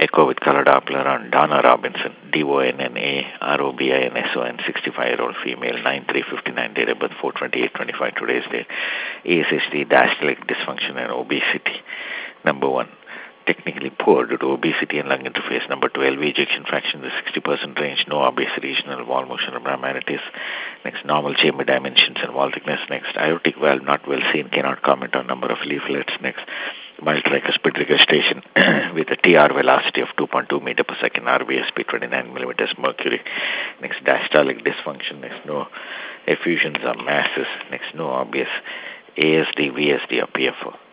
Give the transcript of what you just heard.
Echo with color Doppler on Donna Robinson, DONNA ROBINSON, 65-year-old female, 9/3/59, date of birth 4/28/25, today's date. ASHD, diastolic dysfunction and obesity. Number 1, technically poor due to obesity and lung interface. Number 2, LV ejection fraction in the 60% range, no obvious regional wall motion abnormalities. Next, normal chamber dimensions and wall thickness. Next, aortic valve not well seen, cannot comment on number of leaflets. Next, mild tricuspid regurgitation with a TR velocity of 2.2 meter per second, RVSP 29 millimeters mercury. Next, diastolic dysfunction. Next, no effusions or masses. Next, no obvious ASD, VSD or PFO.